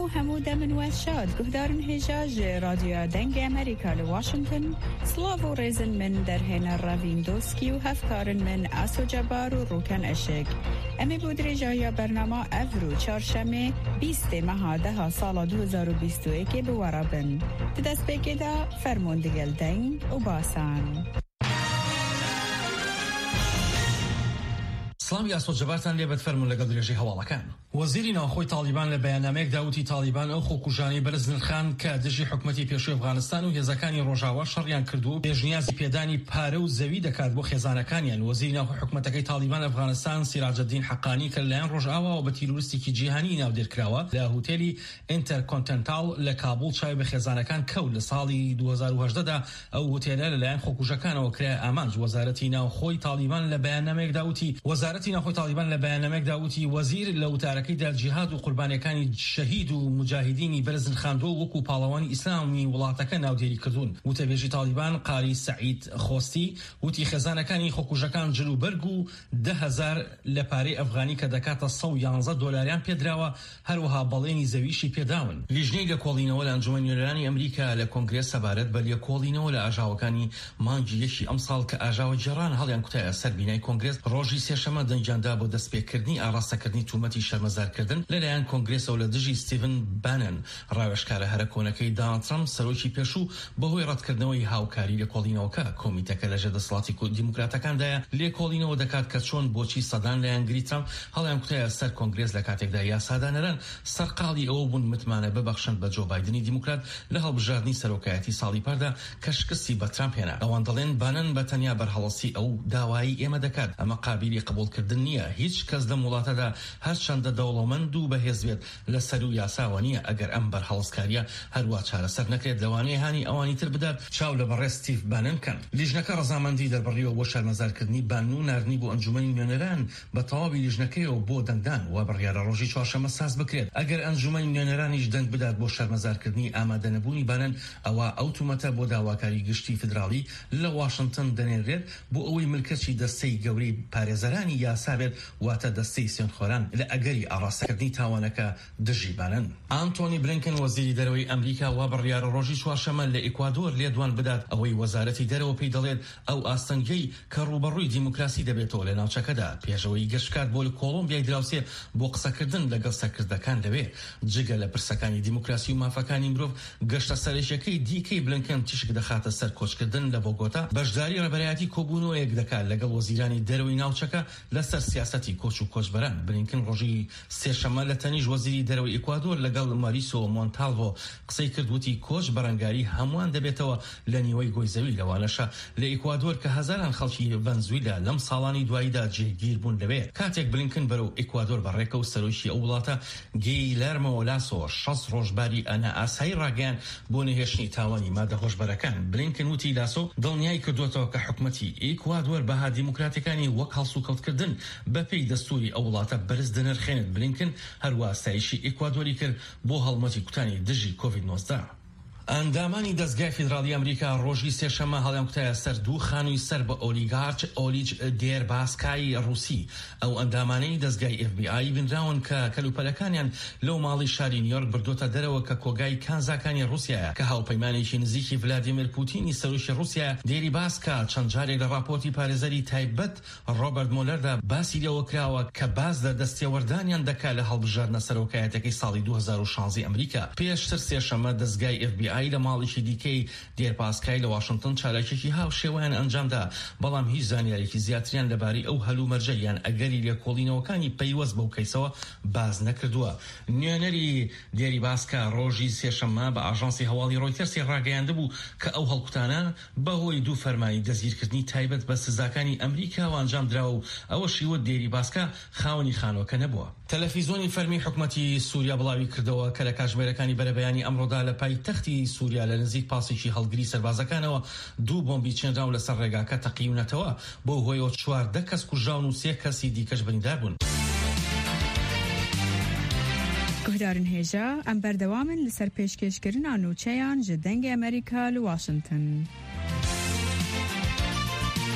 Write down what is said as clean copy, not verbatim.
حمودة من واشاد قهدارن هجاج راديو دنگ أمريكا لواشنطن سلافو ريزن من درهن الرافين دوسكي وهفكارن من آسو جبار وروكن أشك أمي بودري جايا برنامه أفرو چارشمه 20 مهاده سال 2021 بورابن تدست بگیده فرموندگل دنگ و باسان سلامی ئاسۆ جەبارتان لێبێت فەرموون لەگەڵ درێژەی هەواڵەکان. وەزیری ناوخۆی تالیبان لە بەیاننامەیەک داوتی تالیبان ئەو خۆکوژانەی بەرز نرخان کە دژی حکومەتی پێشووی ئەفغانستان و هێزەکانی ڕۆژاوا شەڕیان کردو پێشنیازی پێدانی پارە و زەوی دەکات بۆ خێزانەکانیان. وەزیری ناوخۆی حکومەتەکەی تالیبان ئەفغانستان سیراجەدین حەقانی کە لەلایەن ڕۆژئاوا بە تیرۆریستێکی جیهانی ناودێرکراوە لە هۆتێلی ئینتەرکۆنتینێنتال لە کابوڵ چاوی بە خێزانەکان کەوت. لە ساڵی 2018دا ئەو هۆتێلە لەلایەن خۆکوژەکانەوە کرای ئامانج. وەزارەتی ناوخۆی تالیبان لە بەیاننامەیەک داوتی طالبان لە بەیاننامەیەکدا وتی وەزیر لە وتارەکەیدا جیهاد و قوربانیەکانی شەهید و مجاهدینی بەرزن خاندۆ وەکو پاڵەوانی ئیسلامی وڵاتەکە ناودێری کردوون. وتەبێژی تالیبان قاری سەعید خۆستی وتی خێزانەکانی خۆکوژەکان جلوبەرگ و 10,000 لە پارەی ئەفغانی کە دەکاتە 111 دۆلاریان پێدراوە، هەروەها بەڵێنی زەویشی پێداون. لیژنەی لێکۆڵینەوە لە ئەنجومەن نوێنەرانی ئەمریکا لە کۆنگرێس سەبارەت بە لێکۆڵینەوە لە ئاژاوەکانی مانگی یەکی ئەمساڵ کە ئاژاوە جێڕان هەڵیان کوتایە سەر بینای کۆنگرێس ڕۆژی سێشەمە دەنجاندا بۆ دەستپێکردنی ئاڕاستەکردنی تومەتی شەرمەزارکردن لەلایەن کۆنگرێسەوە لە دژی ستیڤن بانن ڕاوێژکارە هەرە کۆنەکەی دۆناڵد ترامپ سەرۆکی پێشوو بەهۆی ڕەتکردنەوەی هاوکاری لێکۆڵینەوەکە. کۆمیتەکە لە ژێردەسەڵاتی دیموکراتەکاندایە لێکۆڵینەوە دەکات کە چۆن بۆچی سەدان لایەنگری ترامپ هەڵیان کوتایە سەر کۆنگرێس لە کاتێکدا یاسادانەران سەرقاڵی ئەوە بوون متمانە ببەخشن بە جۆ بایدنی دیموکرات لە هەڵبژاردننی سەرۆکایەتی ساڵی پاردا کە شکستی بە ترامپ هێنا. ئەوان دەڵێن بانن بە تەنیا بەرهەڵەسی ئەو داوایی ئێمە دەکات. ئەمە قابلی قبولکردن نییە. هیچ کەس لەم وڵاتەدا هەرچەندە دەوڵەمەند و بەهێزبێت لە سەر و یاساوە نییە ئەگەر ئەم بەرهەڵسکاریە هەروە چارەسەر نەکرێت لەوانەیە هانی ئەوانی تر بدات چاو لە بەڕێ ستیڤ بانن کەن. لیژنەکە ڕەزامەندی دەربڕیەوە بۆ شەرمەزارکردنی بانن و ناردنی بۆ ئەنجومەنی نوێنەران بە تەواوی لیژنەکەیەوە بۆ دەنگدان و بڕیارە ڕۆژی چوارشەممە ساز بکرێت. ئەگەر ئەنجومەنی نوێنەرانیش دەنگ بدات بۆ شەرمەزارکردنی ئامادەنەبوونی بانن ئەوە ئەو تومەتە بۆ داواکاری گشتی فدراڵی لە واشنگتن دەنێرێت بۆ ئەوەی ملکەچی دەستەی گەورەی پارێزەرانی یاسا بێت واتە دەستەی سوێنخۆران لە ئەگەری ئاڕاستەکردنی تاوانەکە دژی بانن. ئانتۆنی بلینکن وەزیری دەرەوەی ئەمریکا وا بڕیارە ڕۆژی چوارشەممە لە ئیکوادۆر لێدوان بدات ئەوەی وەزارەتی دەرەوە پێی دەڵێت ئەو ئاستەنگەی کە ڕوبەڕووی دیموکراسی دەبێتەوە لە ناوچەکەدا پێشەوەی گەشتکات بۆ لە کۆڵۆمبیای دراوسێ بۆ قسەکردن لەگەڵ سەرکردەکان دەبێ. جگە لە پرسەکانی دیموکراسی و مافەکانی مرۆڤ گەشتە سەرێشەکەی دیکەی بلینکن تیشک دەخاتە سەر کۆچکردن لە بۆگۆتا بەشداری ڕێبەرایەتی کۆبوونەوەیەک دەکات لەگەڵ وەزیرانی دەرەوەی ناوچەکە لەسەر سیاسەتی کۆچ و کۆچبەران. بلینکن ڕۆژی سێشەممە لە تەنیش وەزیری دەرەوەی ئیکوادۆر لەگەڵ ماریسۆ مۆنتالڤۆ قسەی کردوتی کۆچ بەرەنگاری هەمووان دەبێتەوە لە نیوەی گۆی زەوی. لەوانەشە لە ئیکوادۆر کە هەزاران خەڵکی ڤەنزویلا لەم ساڵانی دواییدا جێگیر بوون لەوێ. کاتێک بلینکن بەرەو ئیکوادۆر بەڕێکە و سەرۆکی ئەو وڵاتە گیلەرمۆ لاسۆ 6 ڕۆژباری ئەنا ئاسایی ڕاگەیان بۆ نەهێشتنی تاوانی مادە هۆشبەرەکان. بلینکن وتی لاسۆ دڵنیای کردوێتەوە کە حکومەتی ئیکوادۆر بەها دیموکراتیەکانی وەک هەڵسوکەوتکردن بەپێی دەستوری ئەو وڵاتە بەرز دەنرخێنێت. بلینکن هەروە سایشی ئیکوادۆری کرد بۆ هەڵمەتی کوتانی دژی کۆڤید-19. ئەندامانی دەستگای فیدراڵی ئەمریکا ڕۆژی سێشەممە هەڵیان کوتایە سەر دوو خانووی سەر بە ئۆلیگارچ ئۆلیج دێرباسکای ڕووسی. ئەو ئەندامانەی دەستگای FBI بنراون کە کەلوپەلەکانیان لەو ماڵی شاری نیویۆرک بردوتە دەرەوە کە کۆگای کانزاکانی رووسیایە کە هاوپەیمانێکی نزیکی ڤلادیمیر پوتینی سەرۆکی رووسیا دێریباسکا چەند جارێک لە راپۆرتی پارێزەری تایبەت ڕۆبەرت مۆلەردا باسی لەوە کراوە کە باز لە دەستێوەردانیان دەکات لە هەڵبژاردنە سەرۆکایەتەکەی ساڵی 2016 ئەمریکا. پێشتر سێشەممە دەستگای FBI لە ماڵێکی دیکەی دێرپاسکای لە واشنگتن چالاکێکی هاو شێوەیان ئەنجامدا، بەڵام هیچ زانیارێکی زیاتریان لەبارەی ئەو هەلومەرجە یان ئەگەری لێکۆڵینەوەکانی پەیوەست بەو کەیسەوە باز نەکردووە. نوێنەری دێریباسکا ڕۆژی سێشەممە بە ئاژانسی هەواڵی ڕۆیتەرسی ڕاگەیاندەبوو کە ئەو هەڵکوتانە بەهۆی دوو فەرمانی دەستگیرکردنی تایبەت بە سزاکانی ئەمریکاوە ئەنجام دراوە و ئەوە شیوە دێریباسکا خاوەنی خانۆکە نەبووە. تەلەڤیزۆنی فەرمی حکومەتی سووریا بڵاوی کردەوە کە لە کاتژمێرەکانی بەرەبەیانی ئەمڕۆدا لە پایتەختی سووریا لە نزیک پاسێکی هەڵگری سەربازەکانەوە دوو بۆمبی چێنراون لەسەر ڕێگاکە تەقیونەتەوە بۆ هۆیەوە 14 کەس کوژراون و 3 کەسی دیکەش بریندار بوون. گهدارن هێژە ئەم بەردەوامن لەسەر پێشکەشکردنا نووچەیان ji dengê Amerîka li Washington.